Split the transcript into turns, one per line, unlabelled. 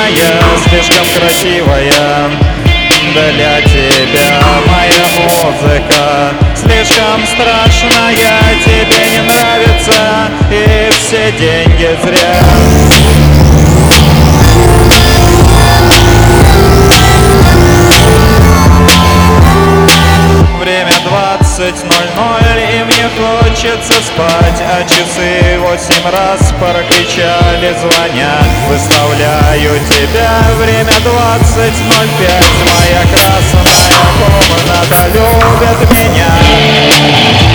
страшная, слишком красивая. Для тебя моя музыка слишком страшная, тебе не нравится, и все деньги зря. Время 20:00, и мне хочется спать, а часы 8 раз прокричали, звоня. Выставляю тебя, время 20:05, моя красная комната любит меня.